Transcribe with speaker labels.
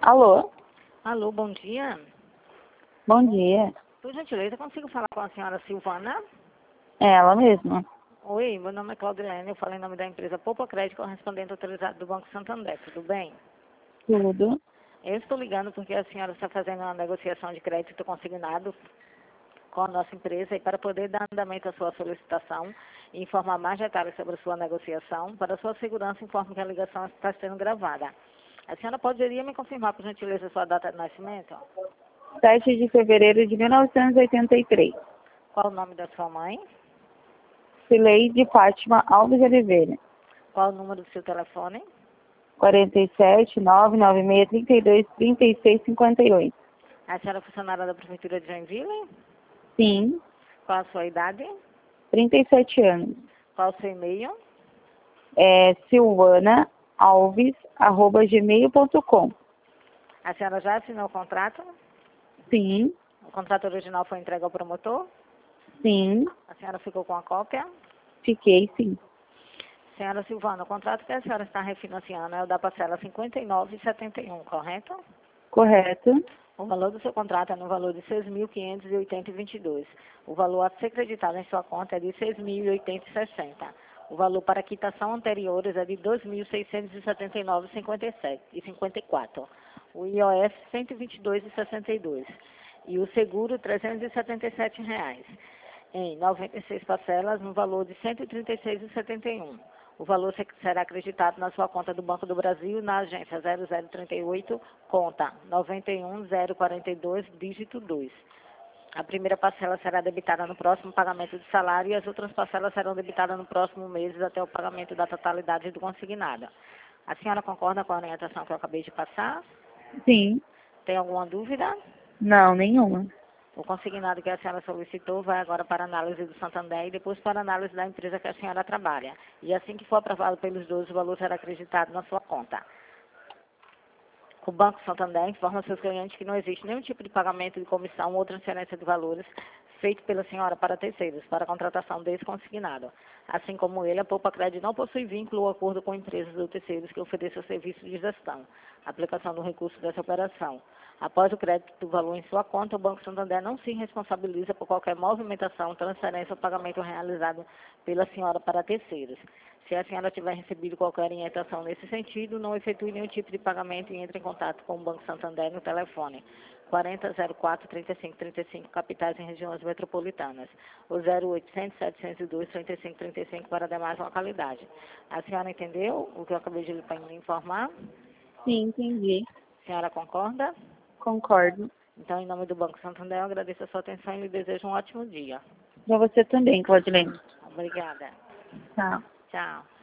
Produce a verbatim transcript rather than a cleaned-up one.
Speaker 1: Alô?
Speaker 2: Alô, bom dia.
Speaker 1: Bom dia.
Speaker 2: Por gentileza, consigo falar com a senhora Silvana?
Speaker 1: É ela mesma.
Speaker 2: Oi, meu nome é Claudilene, eu falo em nome da empresa Poupa Crédito, correspondente autorizado do Banco Santander, tudo bem?
Speaker 1: Tudo.
Speaker 2: Eu estou ligando porque a senhora está fazendo uma negociação de crédito consignado com a nossa empresa e para poder dar andamento à sua solicitação e informar mais detalhes sobre a sua negociação, para a sua segurança, informe que a ligação está sendo gravada. A senhora poderia me confirmar, por gentileza, a sua data de nascimento?
Speaker 1: sete de fevereiro de mil novecentos e oitenta e três.
Speaker 2: Qual o nome da sua mãe?
Speaker 1: Cileide Fátima Alves de Oliveira.
Speaker 2: Qual o número do seu telefone?
Speaker 1: quarenta e sete, nove nove seis, trinta e dois, trinta e seis, cinquenta e oito.
Speaker 2: A senhora é funcionária da Prefeitura de Joinville?
Speaker 1: Sim.
Speaker 2: Qual a sua idade?
Speaker 1: trinta e sete anos.
Speaker 2: Qual o seu e-mail?
Speaker 1: É silvana alves arroba gmail ponto com.
Speaker 2: A senhora já assinou o contrato?
Speaker 1: Sim.
Speaker 2: O contrato original foi entregue ao promotor?
Speaker 1: Sim.
Speaker 2: A senhora ficou com a cópia?
Speaker 1: Fiquei, sim.
Speaker 2: Senhora Silvana, o contrato que a senhora está refinanciando é o da parcela cinquenta e nove reais e setenta e um, correto?
Speaker 1: Correto.
Speaker 2: O valor do seu contrato é no valor de seis mil quinhentos e oitenta reais e vinte e dois centavos. O valor a ser creditado em sua conta é de seis mil e oitenta reais e sessenta centavos. O valor para quitação anteriores é de dois mil seiscentos e setenta e nove reais e cinquenta e quatro centavos. O I O F cento e vinte e dois reais e sessenta e dois centavos. E o seguro trezentos e setenta e sete reais. Em noventa e seis parcelas no valor de cento e trinta e seis reais e setenta e um centavos. O valor será acreditado na sua conta do Banco do Brasil, na agência zero zero trinta e oito, conta nove um zero quatro dois, dígito dois. A primeira parcela será debitada no próximo pagamento de salário e as outras parcelas serão debitadas no próximo mês até o pagamento da totalidade do consignado. A senhora concorda com a orientação que eu acabei de passar?
Speaker 1: Sim.
Speaker 2: Tem alguma dúvida?
Speaker 1: Não, nenhuma.
Speaker 2: O consignado que a senhora solicitou vai agora para análise do Santander e depois para análise da empresa que a senhora trabalha. E assim que for aprovado pelos dois, o valor será acreditado na sua conta. O Banco Santander informa seus clientes que não existe nenhum tipo de pagamento de comissão ou transferência de valores feito pela senhora para terceiros, para a contratação desse consignado. Assim como ele, a Poupa Crédito não possui vínculo ou acordo com empresas ou terceiros que ofereçam serviço de gestão, aplicação do recurso dessa operação. Após o crédito do valor em sua conta, o Banco Santander não se responsabiliza por qualquer movimentação, transferência ou pagamento realizado pela senhora para terceiros. Se a senhora tiver recebido qualquer orientação nesse sentido, não efetue nenhum tipo de pagamento e entre em contato com o Banco Santander no telefone quarenta, zero quatro, trinta e cinco, trinta e cinco, capitais em regiões metropolitanas, ou zero oitocentos, setecentos e dois, trinta e cinco, trinta e cinco para demais localidades. A senhora entendeu o que eu acabei de lhe informar?
Speaker 1: Sim, entendi.
Speaker 2: A senhora concorda?
Speaker 1: Concordo.
Speaker 2: Então, em nome do Banco Santander, eu agradeço a sua atenção e lhe desejo um ótimo dia.
Speaker 1: Para você também, Claudilene.
Speaker 2: Obrigada.
Speaker 1: Tchau.
Speaker 2: Tchau.